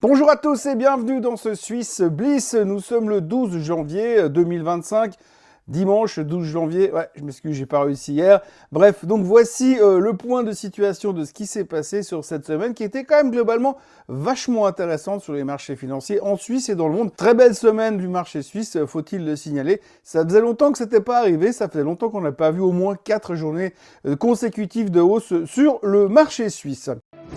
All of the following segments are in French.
Bonjour à tous et bienvenue dans ce Swiss Bliss. Nous sommes le 12 janvier 2025, dimanche 12 janvier. Ouais, je m'excuse, j'ai pas réussi hier. Bref, donc voici le point de situation de ce qui s'est passé sur cette semaine qui était quand même globalement vachement intéressante sur les marchés financiers en Suisse et dans le monde. Très belle semaine du marché suisse, faut-il le signaler. Ça faisait longtemps que c'était pas arrivé, ça faisait longtemps qu'on n'a pas vu au moins 4 journées consécutives de hausse sur le marché suisse.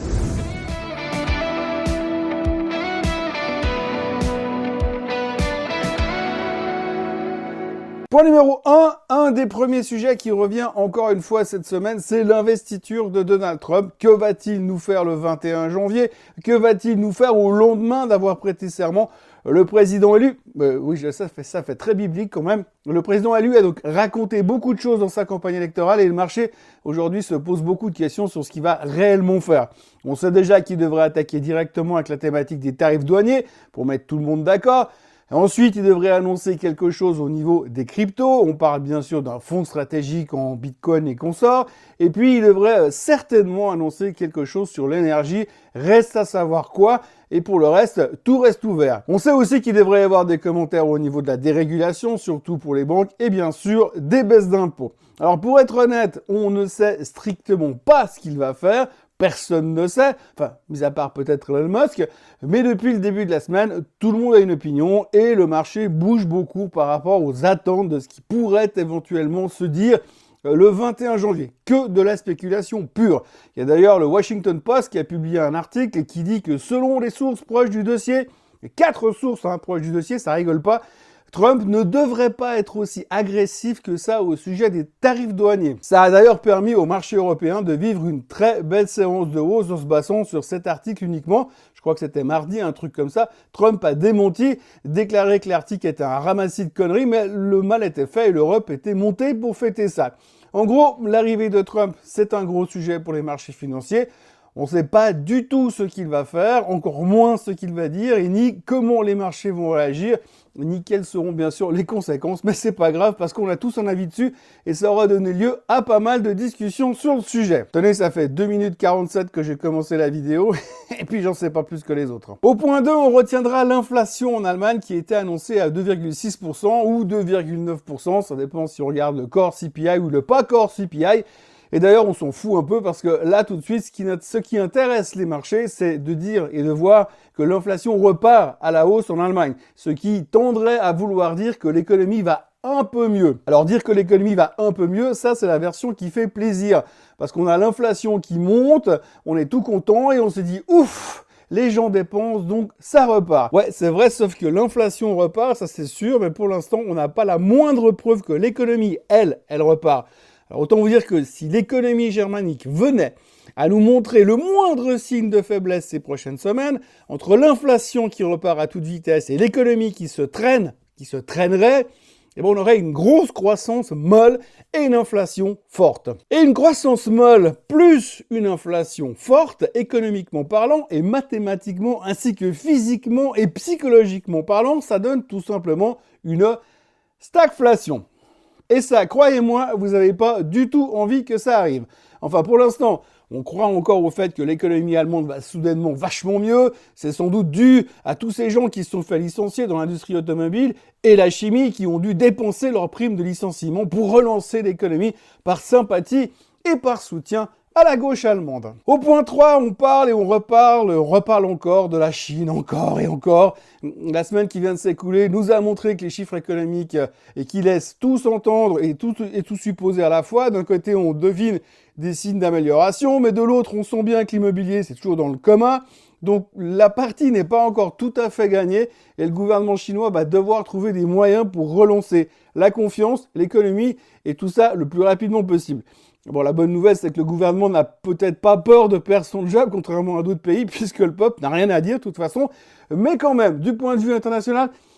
Point numéro 1, un des premiers sujets qui revient encore une fois cette semaine, c'est l'investiture de Donald Trump. Que va-t-il nous faire le 21 janvier? Que va-t-il nous faire au lendemain d'avoir prêté serment? Le président élu, oui, ça fait très biblique quand même. Le président élu a donc raconté beaucoup de choses dans sa campagne électorale et le marché aujourd'hui se pose beaucoup de questions sur ce qu'il va réellement faire. On sait déjà qu'il devrait attaquer directement avec la thématique des tarifs douaniers pour mettre tout le monde d'accord. Ensuite, il devrait annoncer quelque chose au niveau des cryptos. On parle bien sûr d'un fonds stratégique en Bitcoin et consorts. Et puis, il devrait certainement annoncer quelque chose sur l'énergie. Reste à savoir quoi. Et pour le reste, tout reste ouvert. On sait aussi qu'il devrait y avoir des commentaires au niveau de la dérégulation, surtout pour les banques, et bien sûr, des baisses d'impôts. Alors, pour être honnête, on ne sait strictement pas ce qu'il va faire. Personne ne sait, enfin, mis à part peut-être Elon Musk, mais depuis le début de la semaine, tout le monde a une opinion et le marché bouge beaucoup par rapport aux attentes de ce qui pourrait éventuellement se dire le 21 janvier. Que de la spéculation pure. Il y a d'ailleurs le Washington Post qui a publié un article qui dit que selon les sources proches du dossier, 4 sources proches du dossier, ça rigole pas, Trump ne devrait pas être aussi agressif que ça au sujet des tarifs douaniers. Ça a d'ailleurs permis au marché européen de vivre une très belle séance de hausse en se basant sur cet article uniquement. Je crois que c'était mardi, un truc comme ça. Trump a démenti, déclaré que l'article était un ramassis de conneries, mais le mal était fait et l'Europe était montée pour fêter ça. En gros, l'arrivée de Trump, c'est un gros sujet pour les marchés financiers. On ne sait pas du tout ce qu'il va faire, encore moins ce qu'il va dire, et ni comment les marchés vont réagir, ni quelles seront bien sûr les conséquences, mais c'est pas grave parce qu'on a tous un avis dessus et ça aura donné lieu à pas mal de discussions sur le sujet. Tenez, ça fait 2 minutes 47 que j'ai commencé la vidéo et puis j'en sais pas plus que les autres. Au point 2, on retiendra l'inflation en Allemagne qui était annoncée à 2,6% ou 2,9%, ça dépend si on regarde le core CPI ou le pas core CPI. Et d'ailleurs, on s'en fout un peu parce que là, tout de suite, ce qui intéresse les marchés, c'est de dire et de voir que l'inflation repart à la hausse en Allemagne. Ce qui tendrait à vouloir dire que l'économie va un peu mieux. Alors dire que l'économie va un peu mieux, ça c'est la version qui fait plaisir. Parce qu'on a l'inflation qui monte, on est tout content et on se dit ouf, les gens dépensent, donc ça repart. Ouais, c'est vrai, sauf que l'inflation repart, ça c'est sûr, mais pour l'instant, on n'a pas la moindre preuve que l'économie, elle repart. Alors autant vous dire que si l'économie germanique venait à nous montrer le moindre signe de faiblesse ces prochaines semaines, entre l'inflation qui repart à toute vitesse et l'économie qui se traînerait, eh bien on aurait une grosse croissance molle et une inflation forte. Et une croissance molle plus une inflation forte, économiquement parlant et mathématiquement ainsi que physiquement et psychologiquement parlant, ça donne tout simplement une stagflation. Et ça, croyez-moi, vous n'avez pas du tout envie que ça arrive. Enfin, pour l'instant, on croit encore au fait que l'économie allemande va soudainement vachement mieux. C'est sans doute dû à tous ces gens qui se sont fait licencier dans l'industrie automobile et la chimie qui ont dû dépenser leurs primes de licenciement pour relancer l'économie par sympathie et par soutien à la gauche allemande. Au point 3, on parle et on reparle encore de la Chine, encore et encore. La semaine qui vient de s'écouler nous a montré que les chiffres économiques et qui laissent tout s'entendre et tout supposer à la fois. D'un côté, on devine des signes d'amélioration, mais de l'autre, on sent bien que l'immobilier, c'est toujours dans le coma. Donc la partie n'est pas encore tout à fait gagnée et le gouvernement chinois va devoir trouver des moyens pour relancer la confiance, l'économie et tout ça le plus rapidement possible. Bon, la bonne nouvelle, c'est que le gouvernement n'a peut-être pas peur de perdre son job, contrairement à d'autres pays, puisque le peuple n'a rien à dire de toute façon. Mais quand même, du point de vue international,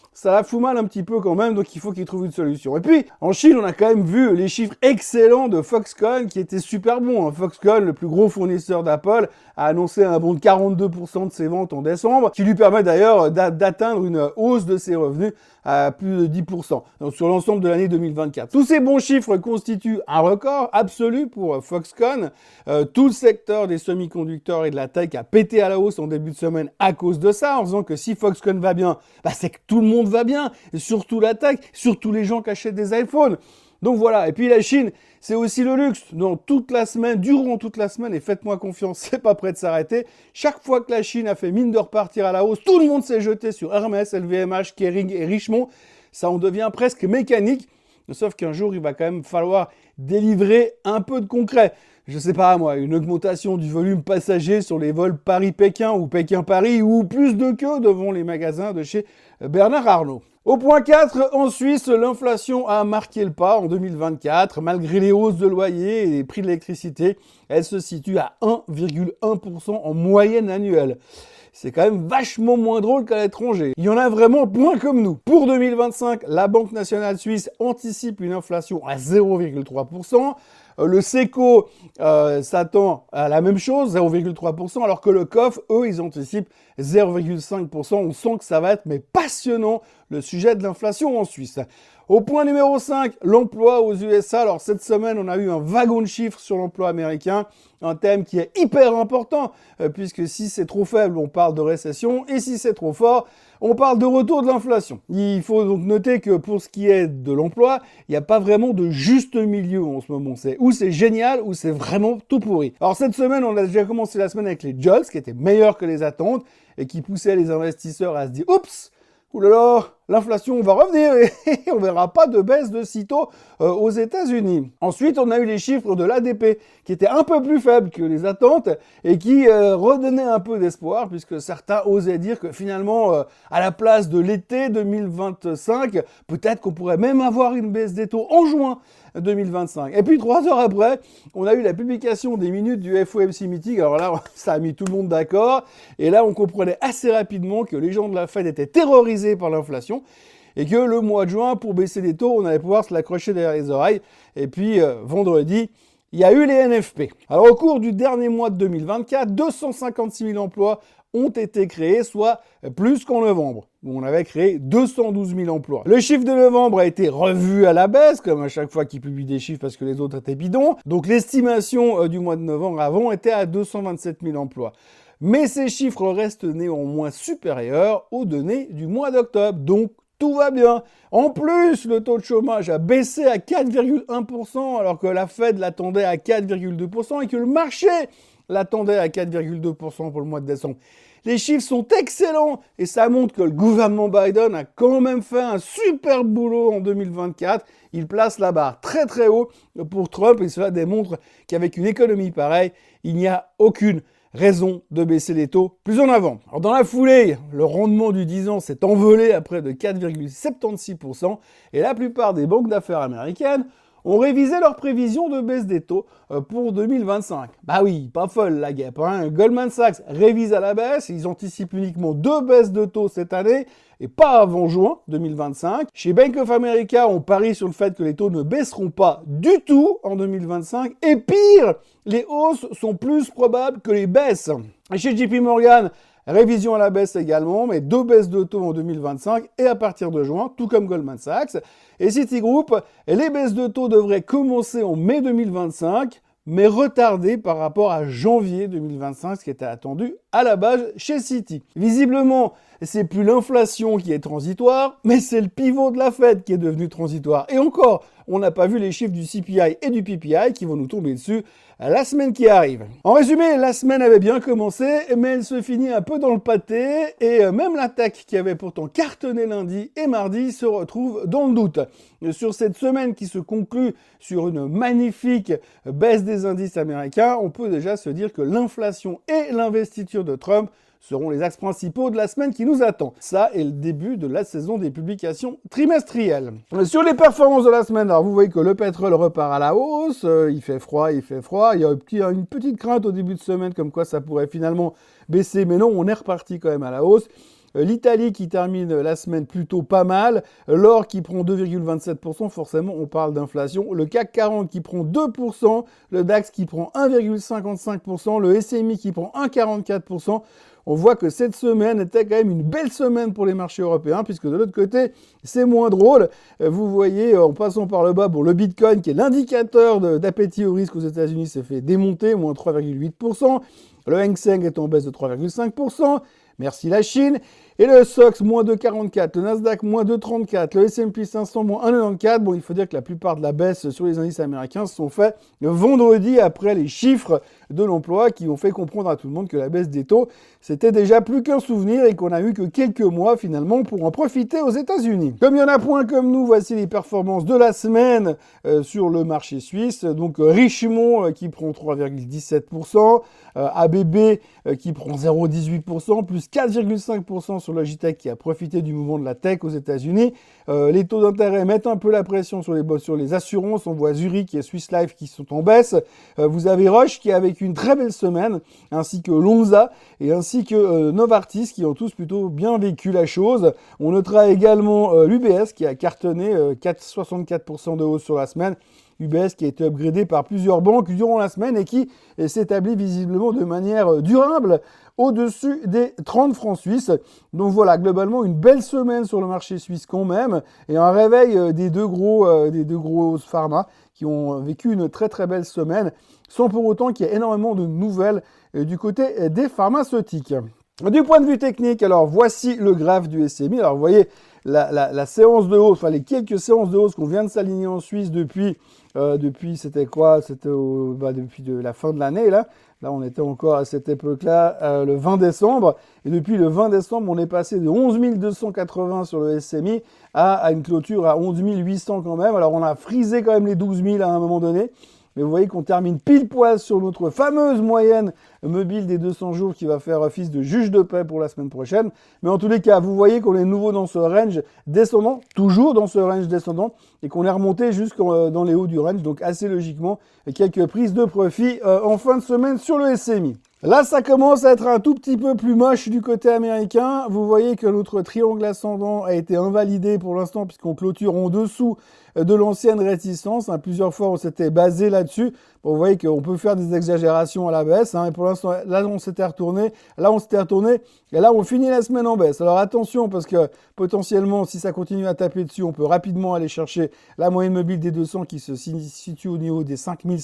ça la fout mal un petit peu quand même, donc il faut qu'ils trouvent une solution. Et puis, en Chine, on a quand même vu les chiffres excellents de Foxconn, qui étaient super bons, hein. Foxconn, le plus gros fournisseur d'Apple, a annoncé un bond de 42% de ses ventes en décembre, qui lui permet d'ailleurs d'atteindre une hausse de ses revenus à plus de 10%, donc sur l'ensemble de l'année 2024. Tous ces bons chiffres constituent un record absolu pour Foxconn. Tout le secteur des semi-conducteurs et de la tech a pété à la hausse en début de semaine à cause de ça, en disant que si Foxconn va bien, bah c'est que tout le monde va bien, et surtout la tech, surtout les gens qui achètent des iPhones. Donc voilà, et puis la Chine, c'est aussi le luxe. Durant toute la semaine, et faites-moi confiance, c'est pas prêt de s'arrêter. Chaque fois que la Chine a fait mine de repartir à la hausse, tout le monde s'est jeté sur Hermès, LVMH, Kering et Richemont. Ça en devient presque mécanique. Sauf qu'un jour, il va quand même falloir délivrer un peu de concret. Je sais pas moi, une augmentation du volume passager sur les vols Paris-Pékin ou Pékin-Paris, ou plus de queues devant les magasins de chez Bernard Arnault. Au point 4, en Suisse, l'inflation a marqué le pas en 2024. Malgré les hausses de loyer et les prix de l'électricité, elle se situe à 1,1% en moyenne annuelle. C'est quand même vachement moins drôle qu'à l'étranger. Il y en a vraiment moins comme nous. Pour 2025, la Banque nationale suisse anticipe une inflation à 0,3%. Le SECO s'attend à la même chose, 0,3%, alors que le COF, eux, ils anticipent 0,5%. On sent que ça va être passionnant, le sujet de l'inflation en Suisse. Au point numéro 5, l'emploi aux USA. Alors cette semaine, on a eu un wagon de chiffres sur l'emploi américain, un thème qui est hyper important, puisque si c'est trop faible, on parle de récession, et si c'est trop fort, on parle de retour de l'inflation. Il faut donc noter que pour ce qui est de l'emploi, il n'y a pas vraiment de juste milieu en ce moment. C'est ou c'est génial, ou c'est vraiment tout pourri. Alors cette semaine, on a déjà commencé la semaine avec les jobs, qui étaient meilleurs que les attentes, et qui poussaient les investisseurs à se dire « Oups !» Ouh là là, l'inflation va revenir et on verra pas de baisse de sitôt aux États-Unis. Ensuite, on a eu les chiffres de l'ADP qui étaient un peu plus faibles que les attentes et qui redonnaient un peu d'espoir puisque certains osaient dire que finalement, à la place de l'été 2025, peut-être qu'on pourrait même avoir une baisse des taux en juin 2025. Et puis 3 heures après, on a eu la publication des minutes du FOMC meeting. Alors là, ça a mis tout le monde d'accord. Et là, on comprenait assez rapidement que les gens de la Fed étaient terrorisés par l'inflation et que le mois de juin, pour baisser les taux, on allait pouvoir se l'accrocher derrière les oreilles. Et puis, vendredi, il y a eu les NFP. Alors, au cours du dernier mois de 2024, 256 000 emplois ont été créés, soit plus qu'en novembre, où on avait créé 212 000 emplois. Le chiffre de novembre a été revu à la baisse, comme à chaque fois qu'ils publient des chiffres parce que les autres étaient bidons. Donc l'estimation du mois de novembre avant était à 227 000 emplois. Mais ces chiffres restent néanmoins supérieurs aux données du mois d'octobre. Donc tout va bien. En plus, le taux de chômage a baissé à 4,1% alors que la Fed l'attendait à 4,2% et que le marché l'attendait à 4,2% pour le mois de décembre. Les chiffres sont excellents et ça montre que le gouvernement Biden a quand même fait un super boulot en 2024. Il place la barre très très haut pour Trump et cela démontre qu'avec une économie pareille, il n'y a aucune raison de baisser les taux plus en avant. Alors dans la foulée, le rendement du 10 ans s'est envolé à près de 4,76% et la plupart des banques d'affaires américaines ont révisé leurs prévisions de baisse des taux pour 2025. Bah oui, pas folle la guêpe, hein. Goldman Sachs révise à la baisse, ils anticipent uniquement 2 baisses de taux cette année et pas avant juin 2025. Chez Bank of America, on parie sur le fait que les taux ne baisseront pas du tout en 2025 et pire, les hausses sont plus probables que les baisses. Et chez JP Morgan, révision à la baisse également, mais 2 baisses de taux en 2025 et à partir de juin, tout comme Goldman Sachs. Et Citigroup, les baisses de taux devraient commencer en mai 2025, mais retardées par rapport à janvier 2025, ce qui était attendu à la base chez Citi. Visiblement, c'est plus l'inflation qui est transitoire, mais c'est le pivot de la Fed qui est devenu transitoire. Et encore, on n'a pas vu les chiffres du CPI et du PPI qui vont nous tomber dessus la semaine qui arrive. En résumé, la semaine avait bien commencé, mais elle se finit un peu dans le pâté, et même la tech qui avait pourtant cartonné lundi et mardi se retrouve dans le doute. Sur cette semaine qui se conclut sur une magnifique baisse des indices américains, on peut déjà se dire que l'inflation et l'investiture de Trump seront les axes principaux de la semaine qui nous attend. Ça est le début de la saison des publications trimestrielles. Sur les performances de la semaine, alors vous voyez que le pétrole repart à la hausse, il fait froid. Il y a une petite crainte au début de semaine comme quoi ça pourrait finalement baisser, mais non, on est reparti quand même à la hausse. L'Italie qui termine la semaine plutôt pas mal. L'or qui prend 2,27%, forcément on parle d'inflation. Le CAC 40 qui prend 2%. Le DAX qui prend 1,55%. Le SMI qui prend 1,44%. On voit que cette semaine était quand même une belle semaine pour les marchés européens, puisque de l'autre côté, c'est moins drôle. Vous voyez, en passant par le bas, bon, le Bitcoin, qui est l'indicateur d'appétit au risque aux États-Unis, s'est fait démonter, moins 3,8%. Le Hang Seng est en baisse de 3,5%. Merci la Chine. Et le SOX, moins 2,44. Le Nasdaq, moins 2,34. Le S&P 500, moins 1,94. Bon, il faut dire que la plupart de la baisse sur les indices américains se sont faits vendredi après les chiffres de l'emploi qui ont fait comprendre à tout le monde que la baisse des taux, c'était déjà plus qu'un souvenir et qu'on a eu que quelques mois finalement pour en profiter aux États-Unis. Comme il y en a point comme nous, voici les performances de la semaine sur le marché suisse. Donc Richemont qui prend 3,17%, ABB qui prend 0,18%, plus 4,5% sur Logitech qui a profité du mouvement de la tech aux États-Unis. Les taux d'intérêt mettent un peu la pression sur les assurances. On voit Zurich et Swiss Life qui sont en baisse. Vous avez Roche qui a vécu une très belle semaine, ainsi que Lonza et ainsi que Novartis qui ont tous plutôt bien vécu la chose. On notera également l'UBS qui a cartonné 64% de hausse sur la semaine. UBS qui a été upgradé par plusieurs banques durant la semaine et qui s'établit visiblement de manière durable au-dessus des 30 francs suisses. Donc voilà, globalement, une belle semaine sur le marché suisse quand même, et un réveil des deux gros pharma qui ont vécu une très très belle semaine, sans pour autant qu'il y ait énormément de nouvelles du côté des pharmaceutiques. Du point de vue technique, alors voici le graphe du SMI. Alors vous voyez la séance de hausse, enfin les quelques séances de hausse qu'on vient de s'aligner en Suisse depuis c'était quoi? C'était depuis la fin de l'année là. Là, on était encore à cette époque-là, le 20 décembre. Et depuis le 20 décembre, on est passé de 11 280 sur le SMI à une clôture à 11 800 quand même. Alors, on a frisé quand même les 12 000 à un moment donné. Mais vous voyez qu'on termine pile poil sur notre fameuse moyenne mobile des 200 jours qui va faire office de juge de paix pour la semaine prochaine. Mais en tous les cas, vous voyez qu'on est nouveau dans ce range descendant, toujours dans ce range descendant, et qu'on est remonté jusqu'en les hauts du range. Donc assez logiquement, quelques prises de profit en fin de semaine sur le SMI. Là, ça commence à être un tout petit peu plus moche du côté américain. Vous voyez que notre triangle ascendant a été invalidé pour l'instant puisqu'on clôture en dessous de l'ancienne réticence. Plusieurs fois, on s'était basé là-dessus. Bon, vous voyez qu'on peut faire des exagérations à la baisse. Et pour l'instant, là, on s'était retourné. Là, on s'était retourné. Et là, on finit la semaine en baisse. Alors, attention, parce que potentiellement, si ça continue à taper dessus, on peut rapidement aller chercher la moyenne mobile des 200 qui se situe au niveau des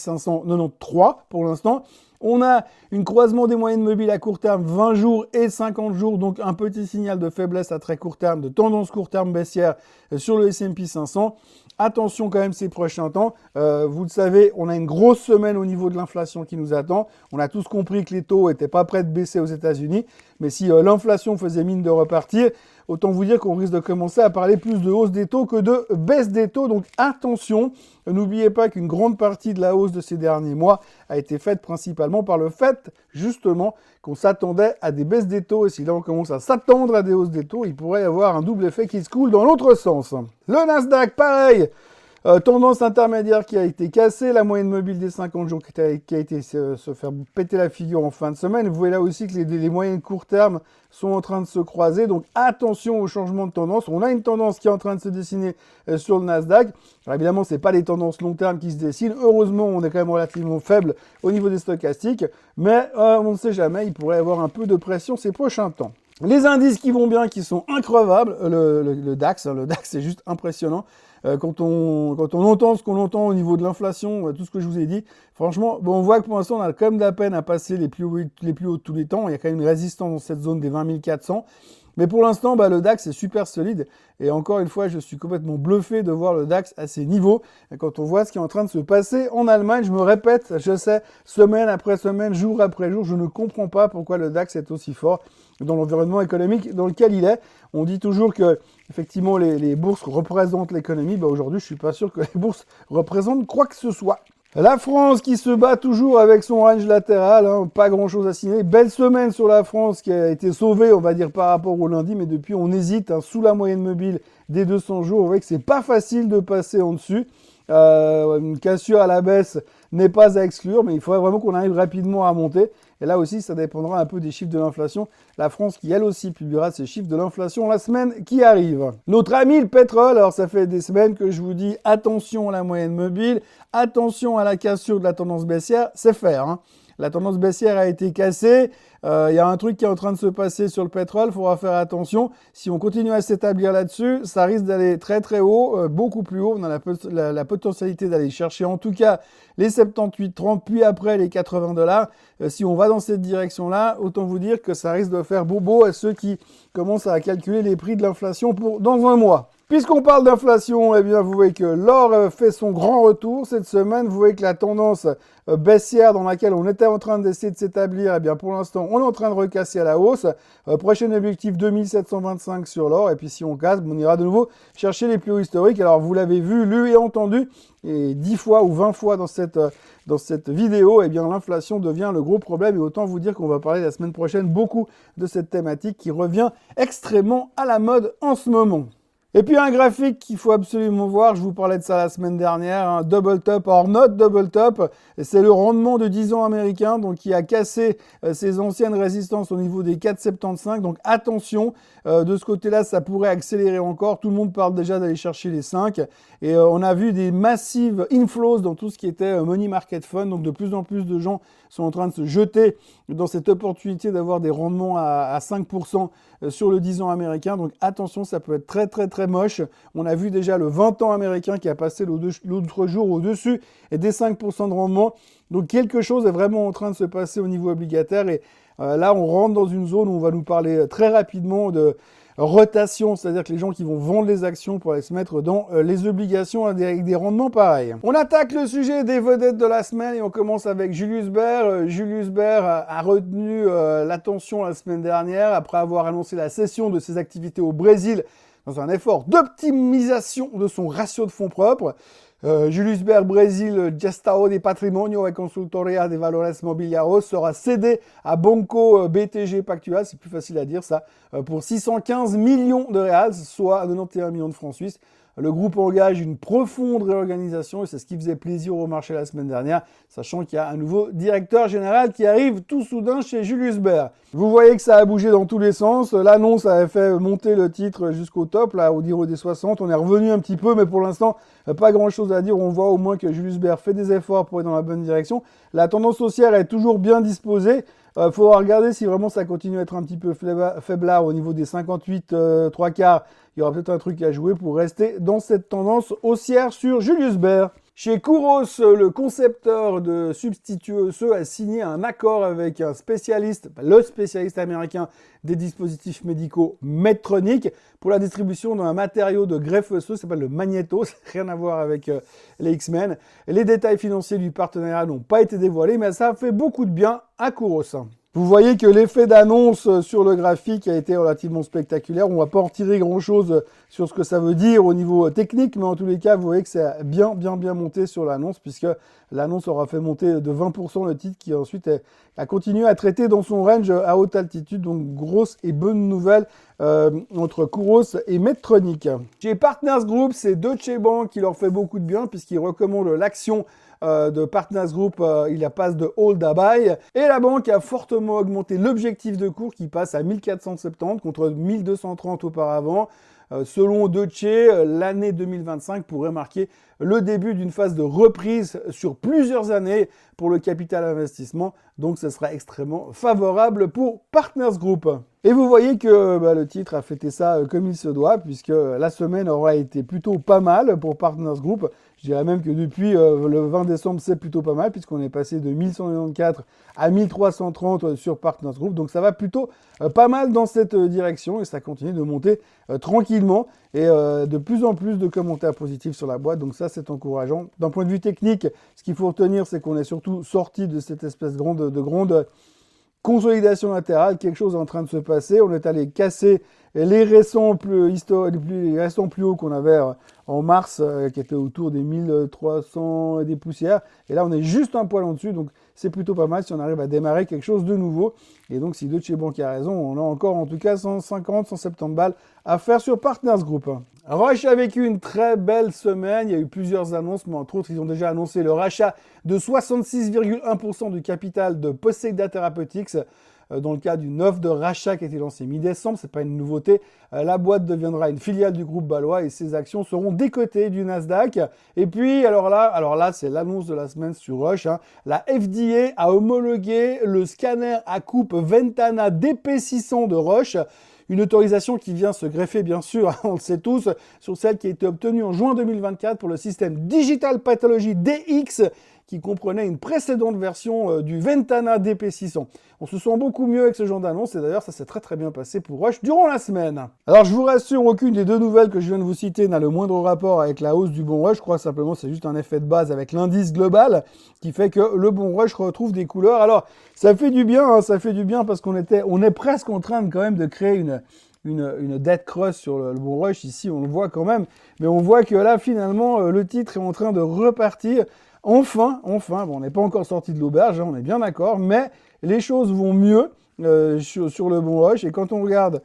5593 pour l'instant. On a une croisement des moyennes mobiles à court terme, 20 jours et 50 jours, donc un petit signal de faiblesse à très court terme, de tendance court terme baissière sur le S&P 500. Attention quand même ces prochains temps. Vous le savez, on a une grosse semaine au niveau de l'inflation qui nous attend. On a tous compris que les taux n'étaient pas prêts de baisser aux États-Unis. Mais si l'inflation faisait mine de repartir, autant vous dire qu'on risque de commencer à parler plus de hausse des taux que de baisse des taux. Donc attention, n'oubliez pas qu'une grande partie de la hausse de ces derniers mois a été faite principalement par le fait, justement, qu'on s'attendait à des baisses des taux. Et si là on commence à s'attendre à des hausses des taux, il pourrait y avoir un double effet qui se coule dans l'autre sens. Le Nasdaq, pareil. Tendance intermédiaire qui a été cassée, la moyenne mobile des 50 jours qui a été se faire péter la figure en fin de semaine. Vous voyez là aussi que les moyennes court terme sont en train de se croiser, donc attention au changement de tendance. On a une tendance qui est en train de se dessiner sur le Nasdaq. Alors évidemment, ce n'est pas les tendances long terme qui se dessinent. Heureusement, on est quand même relativement faible au niveau des stochastiques, mais on ne sait jamais, il pourrait y avoir un peu de pression ces prochains temps. Les indices qui vont bien, qui sont increvables, le DAX, le DAX c'est juste impressionnant. Quand on entend ce qu'on entend au niveau de l'inflation, tout ce que je vous ai dit, franchement, on voit que pour l'instant, on a quand même de la peine à passer les plus hauts de tous les temps. Il y a quand même une résistance dans cette zone des 20 400. Mais pour l'instant, le DAX est super solide. Et encore une fois, je suis complètement bluffé de voir le DAX à ces niveaux. Et quand on voit ce qui est en train de se passer en Allemagne, je me répète, je sais, semaine après semaine, jour après jour, je ne comprends pas pourquoi le DAX est aussi fort dans l'environnement économique dans lequel il est. On dit toujours que, effectivement, les bourses représentent l'économie. Aujourd'hui, je suis pas sûr que les bourses représentent quoi que ce soit. La France qui se bat toujours avec son range latéral, pas grand-chose à signaler. Belle semaine sur la France qui a été sauvée, on va dire, par rapport au lundi, mais depuis, on hésite sous la moyenne mobile des 200 jours. Vous voyez que c'est pas facile de passer en dessus. Une cassure à la baisse n'est pas à exclure, mais il faudrait vraiment qu'on arrive rapidement à monter. Et là aussi, ça dépendra un peu des chiffres de l'inflation. La France qui, elle aussi, publiera ses chiffres de l'inflation la semaine qui arrive. Notre ami le pétrole, alors ça fait des semaines que je vous dis attention à la moyenne mobile, attention à la cassure de la tendance baissière, c'est faire, hein. La tendance baissière a été cassée. Il y a un truc qui est en train de se passer sur le pétrole. Il faudra faire attention. Si on continue à s'établir là-dessus, ça risque d'aller très très haut, beaucoup plus haut. On a la potentialité d'aller chercher en tout cas les 78,30, puis après les $80. Si on va dans cette direction-là, autant vous dire que ça risque de faire bobo à ceux qui commencent à calculer les prix de l'inflation pour dans un mois. Puisqu'on parle d'inflation, eh bien, vous voyez que l'or fait son grand retour cette semaine. Vous voyez que la tendance baissière dans laquelle on était en train d'essayer de s'établir, eh bien, pour l'instant, on est en train de recasser à la hausse. Prochain objectif, 2725 sur l'or. Et puis, si on casse, on ira de nouveau chercher les plus hauts historiques. Alors, vous l'avez vu, lu et entendu, et 10 fois ou 20 fois dans cette vidéo, eh bien, l'inflation devient le gros problème. Et autant vous dire qu'on va parler la semaine prochaine beaucoup de cette thématique qui revient extrêmement à la mode en ce moment. Et puis un graphique qu'il faut absolument voir, je vous parlais de ça la semaine dernière, un double top or not double top, c'est le rendement de 10 ans américain donc qui a cassé ses anciennes résistances au niveau des 4,75, donc attention, de ce côté-là ça pourrait accélérer encore, tout le monde parle déjà d'aller chercher les 5 et on a vu des massives inflows dans tout ce qui était money market fund, donc de plus en plus de gens sont en train de se jeter dans cette opportunité d'avoir des rendements à 5% sur le 10 ans américain, donc attention, ça peut être très très très moche. On a vu déjà le 20 ans américain qui a passé l'autre jour au-dessus et des 5% de rendement. Donc quelque chose est vraiment en train de se passer au niveau obligataire et là on rentre dans une zone où on va nous parler très rapidement de rotation, c'est-à-dire que les gens qui vont vendre les actions pour aller se mettre dans les obligations avec des rendements pareils. On attaque le sujet des vedettes de la semaine et on commence avec Julius Baer. Julius Baer a retenu l'attention la semaine dernière après avoir annoncé la cession de ses activités au Brésil dans un effort d'optimisation de son ratio de fonds propres. Julius Baer Brésil Gestão de Patrimônio e Consultoria de Valores Mobiliaros sera cédé à Banco BTG Pactual, c'est plus facile à dire ça, pour 615 millions de reals, soit 91 millions de francs suisses. Le groupe engage une profonde réorganisation et c'est ce qui faisait plaisir au marché la semaine dernière, sachant qu'il y a un nouveau directeur général qui arrive tout soudain chez Julius Baer. Vous voyez que ça a bougé dans tous les sens. L'annonce avait fait monter le titre jusqu'au top, là, au niveau des 60. On est revenu un petit peu, mais pour l'instant, pas grand-chose à dire. On voit au moins que Julius Baer fait des efforts pour être dans la bonne direction. La tendance haussière est toujours bien disposée. Faudra regarder si vraiment ça continue à être un petit peu faiblard au niveau des 58 3 quarts. Il y aura peut-être un truc à jouer pour rester dans cette tendance haussière sur Julius Baer. Chez Kouros, le concepteur de substituts osseux a signé un accord avec un spécialiste, le spécialiste américain des dispositifs médicaux Medtronic, pour la distribution d'un matériau de greffe osseuse, ça s'appelle le Magneto, ça n'a rien à voir avec les X-Men. Les détails financiers du partenariat n'ont pas été dévoilés, mais ça a fait beaucoup de bien à Kouros. Vous voyez que l'effet d'annonce sur le graphique a été relativement spectaculaire. On ne va pas en retirer grand-chose sur ce que ça veut dire au niveau technique, mais en tous les cas, vous voyez que ça a bien monté sur l'annonce, puisque l'annonce aura fait monter de 20% le titre qui ensuite a continué à traiter dans son range à haute altitude. Donc, grosse et bonne nouvelle entre Kouros et Medtronic. Chez Partners Group, c'est Deutsche Bank qui leur fait beaucoup de bien, puisqu'ils recommandent l'action de Partners Group, il la passe de hold à buy et la banque a fortement augmenté l'objectif de cours qui passe à 1470 contre 1230 auparavant. Selon Deutsche, l'année 2025 pourrait marquer le début d'une phase de reprise sur plusieurs années pour le capital investissement. Donc, ce sera extrêmement favorable pour Partners Group. Et vous voyez que le titre a fêté ça comme il se doit, puisque la semaine aura été plutôt pas mal pour Partners Group. Je dirais même que depuis le 20 décembre, c'est plutôt pas mal, puisqu'on est passé de 1194 à 1330 sur Partners Group. Donc ça va plutôt pas mal dans cette direction, et ça continue de monter tranquillement, et de plus en plus de commentaires positifs sur la boîte. Donc ça, c'est encourageant. D'un point de vue technique, ce qu'il faut retenir, c'est qu'on est surtout sorti de cette espèce de grande consolidation latérale, quelque chose est en train de se passer. On est allé casser les récents plus hauts qu'on avait en mars, qui étaient autour des 1300 et des poussières. Et là, on est juste un poil en dessus, donc c'est plutôt pas mal si on arrive à démarrer quelque chose de nouveau. Et donc, si Deutsche Bank a raison, on a encore en tout cas 150, 170 balles à faire sur Partners Group. Roche a vécu une très belle semaine, il y a eu plusieurs annonces, mais entre autres, ils ont déjà annoncé le rachat de 66,1% du capital de Poseida Therapeutics dans le cadre d'une offre de rachat qui a été lancée mi-décembre, c'est pas une nouveauté. La boîte deviendra une filiale du groupe Balois et ses actions seront décotées du Nasdaq. Et puis, alors là, c'est l'annonce de la semaine sur Roche, hein. La FDA a homologué le scanner à coupe Ventana DP600 de Roche. Une autorisation qui vient se greffer, bien sûr, on le sait tous, sur celle qui a été obtenue en juin 2024 pour le système Digital Pathology DX, qui comprenait une précédente version du Ventana DP600. On se sent beaucoup mieux avec ce genre d'annonce, et d'ailleurs, ça s'est très très bien passé pour Roche durant la semaine. Alors, je vous rassure, aucune des deux nouvelles que je viens de vous citer n'a le moindre rapport avec la hausse du bon Roche. Je crois simplement que c'est juste un effet de base avec l'indice global qui fait que le bon Roche retrouve des couleurs. Alors, ça fait du bien, hein, ça fait du bien parce qu'on est presque en train de quand même de créer une dead cross sur le bon Rush. Ici, on le voit quand même. Mais on voit que là, finalement, le titre est en train de repartir. Enfin, bon, on n'est pas encore sorti de l'auberge, hein, on est bien d'accord, mais les choses vont mieux sur le bon Rush. Et quand on regarde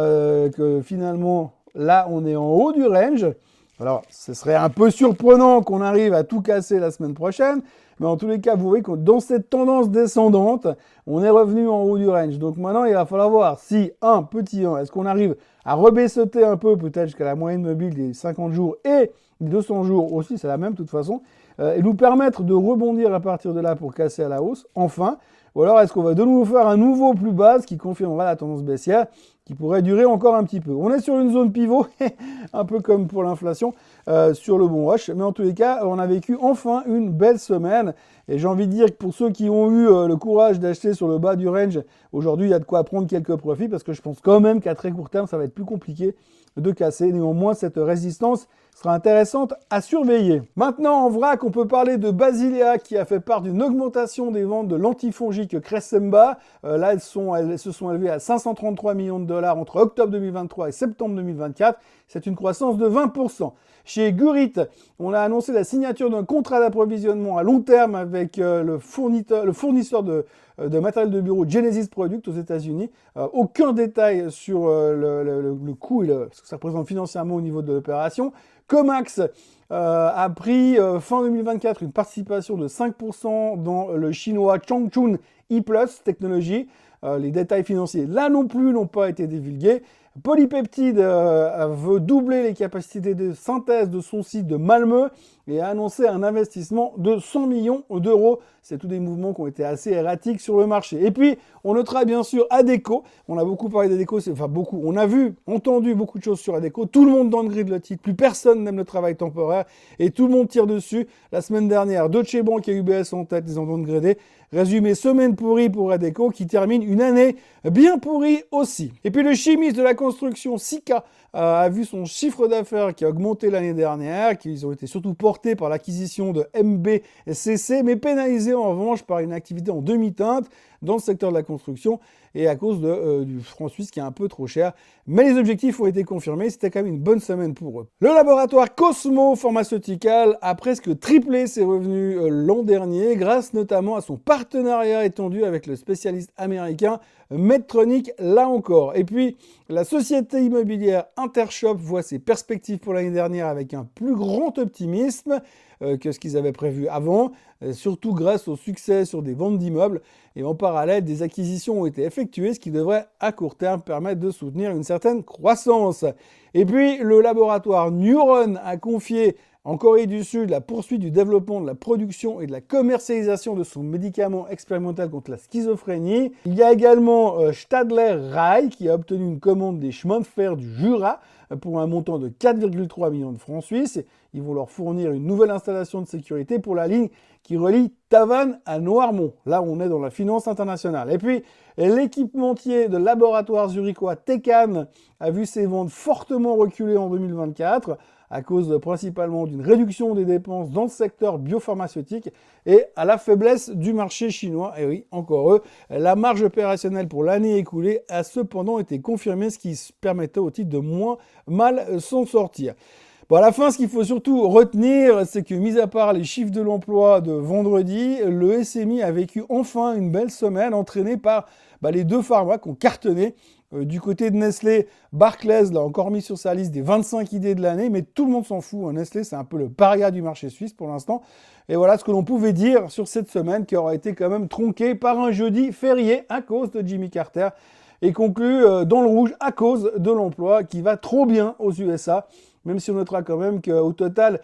que finalement, là, on est en haut du range, alors ce serait un peu surprenant qu'on arrive à tout casser la semaine prochaine, mais en tous les cas, vous voyez que dans cette tendance descendante, on est revenu en haut du range. Donc maintenant, il va falloir voir si, petit 1, est-ce qu'on arrive à rebaissoter un peu, peut-être jusqu'à la moyenne mobile des 50 jours et des 200 jours aussi, c'est la même de toute façon, et nous permettre de rebondir à partir de là pour casser à la hausse, enfin. Ou alors, est-ce qu'on va de nouveau faire un nouveau plus bas qui confirmera la tendance baissière, qui pourrait durer encore un petit peu. On est sur une zone pivot, un peu comme pour l'inflation, sur le bon rush. Mais en tous les cas, on a vécu enfin une belle semaine. Et j'ai envie de dire que pour ceux qui ont eu le courage d'acheter sur le bas du range, aujourd'hui, il y a de quoi prendre quelques profits, parce que je pense quand même qu'à très court terme, ça va être plus compliqué de casser. Néanmoins, cette résistance sera intéressante à surveiller. Maintenant, en vrac, on peut parler de Basilea qui a fait part d'une augmentation des ventes de l'antifongique Cresemba. Là, elles se sont élevées à 533 millions de dollars entre octobre 2023 et septembre 2024. C'est une croissance de 20%. Chez Gurit, on a annoncé la signature d'un contrat d'approvisionnement à long terme avec le fournisseur de matériel de bureau Genesis Product aux États-Unis. Aucun détail sur le coût et ce que ça représente financièrement au niveau de l'opération. Comax a pris fin 2024 une participation de 5% dans le chinois Changchun E-Plus Technology. Les détails financiers, là non plus, n'ont pas été divulgués. Polypeptide veut doubler les capacités de synthèse de son site de Malmö et a annoncé un investissement de 100 millions d'euros. C'est tous des mouvements qui ont été assez erratiques sur le marché. Et puis, on notera bien sûr Adecco. On a beaucoup parlé d'Adecco, on a entendu beaucoup de choses sur Adecco. Tout le monde downgrade le titre, plus personne n'aime le travail temporaire et tout le monde tire dessus. La semaine dernière, Deutsche Bank et UBS en tête, les ont downgradés. Résumé, semaine pourrie pour Adecco qui termine une année bien pourrie aussi. Et puis le chimiste de la construction, Sika, a vu son chiffre d'affaires qui a augmenté l'année dernière, qui ont été surtout portés par l'acquisition de MBCC, mais pénalisés en revanche par une activité en demi-teinte dans le secteur de la construction et à cause du franc suisse qui est un peu trop cher. Mais les objectifs ont été confirmés, c'était quand même une bonne semaine pour eux. Le laboratoire Cosmo Pharmaceutical a presque triplé ses revenus l'an dernier, grâce notamment à son partenariat étendu avec le spécialiste américain Medtronic, là encore. Et puis, la société immobilière Intershop voit ses perspectives pour l'année dernière avec un plus grand optimisme que ce qu'ils avaient prévu avant, surtout grâce au succès sur des ventes d'immeubles. Et en parallèle, des acquisitions ont été effectuées, ce qui devrait à court terme permettre de soutenir une certaine croissance. Et puis, le laboratoire Neuron a confié en Corée du Sud la poursuite du développement de la production et de la commercialisation de son médicament expérimental contre la schizophrénie. Il y a également Stadler Rail qui a obtenu une commande des chemins de fer du Jura pour un montant de 4,3 millions de francs suisses. Ils vont leur fournir une nouvelle installation de sécurité pour la ligne qui relie Tavannes à Noirmont. Là, on est dans la finance internationale. Et puis, l'équipementier de laboratoire zurichois Tecan a vu ses ventes fortement reculer en 2024 à cause principalement d'une réduction des dépenses dans le secteur biopharmaceutique et à la faiblesse du marché chinois. Et oui, encore eux, la marge opérationnelle pour l'année écoulée a cependant été confirmée, ce qui permettait au titre de moins mal s'en sortir. Bon, à la fin, ce qu'il faut surtout retenir, c'est que, mis à part les chiffres de l'emploi de vendredi, le SMI a vécu enfin une belle semaine entraînée par les deux pharma qui ont cartonné. Du côté de Nestlé, Barclays l'a encore mis sur sa liste des 25 idées de l'année, mais tout le monde s'en fout, hein. Nestlé, c'est un peu le paria du marché suisse pour l'instant. Et voilà ce que l'on pouvait dire sur cette semaine qui aura été quand même tronquée par un jeudi férié à cause de Jimmy Carter et conclu dans le rouge à cause de l'emploi qui va trop bien aux USA. Même si on notera quand même qu'au total,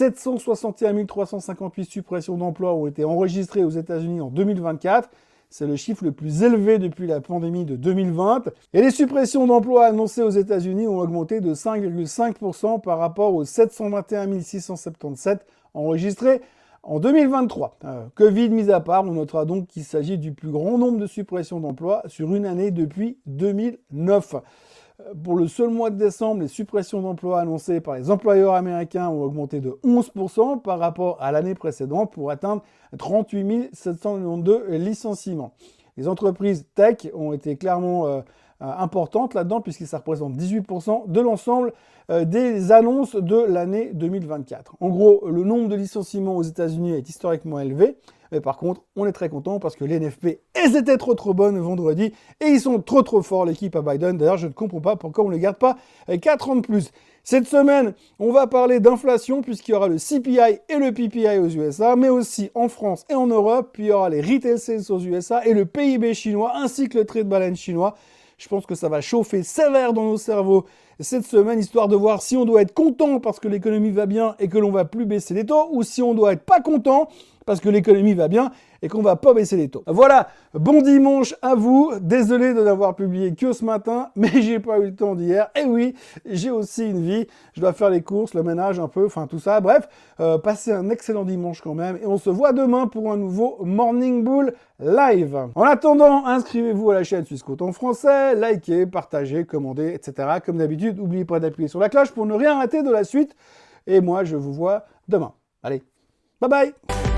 761 358 suppressions d'emplois ont été enregistrées aux États-Unis en 2024. C'est le chiffre le plus élevé depuis la pandémie de 2020. Et les suppressions d'emplois annoncées aux États-Unis ont augmenté de 5,5% par rapport aux 721 677 enregistrés en 2023. Covid mis à part, on notera donc qu'il s'agit du plus grand nombre de suppressions d'emplois sur une année depuis 2009. Pour le seul mois de décembre, les suppressions d'emplois annoncées par les employeurs américains ont augmenté de 11% par rapport à l'année précédente pour atteindre 38 792 licenciements. Les entreprises tech ont été clairement importantes là-dedans puisque ça représente 18% de l'ensemble des annonces de l'année 2024. En gros, le nombre de licenciements aux États-Unis est historiquement élevé. Mais par contre, on est très content parce que les NFP, elles étaient trop bonnes vendredi et ils sont trop forts, l'équipe à Biden. D'ailleurs, je ne comprends pas pourquoi on ne les garde pas 4 ans de plus. Cette semaine, on va parler d'inflation puisqu'il y aura le CPI et le PPI aux USA, mais aussi en France et en Europe. Puis il y aura les retail sales aux USA et le PIB chinois ainsi que le trade balance chinois. Je pense que ça va chauffer sévère dans nos cerveaux cette semaine, histoire de voir si on doit être content parce que l'économie va bien et que l'on va plus baisser les taux, ou si on doit être pas content parce que l'économie va bien et qu'on va pas baisser les taux. Voilà, bon dimanche à vous. Désolé de n'avoir publié que ce matin, mais j'ai pas eu le temps d'hier. Et oui, j'ai aussi une vie. Je dois faire les courses, le ménage un peu, enfin tout ça. Bref, passez un excellent dimanche quand même. Et on se voit demain pour un nouveau Morning Bull Live. En attendant, inscrivez-vous à la chaîne Swissquote en français, likez, partagez, commandez, etc. Comme d'habitude, n'oubliez pas d'appuyer sur la cloche pour ne rien rater de la suite. Et moi, je vous vois demain. Allez, bye bye!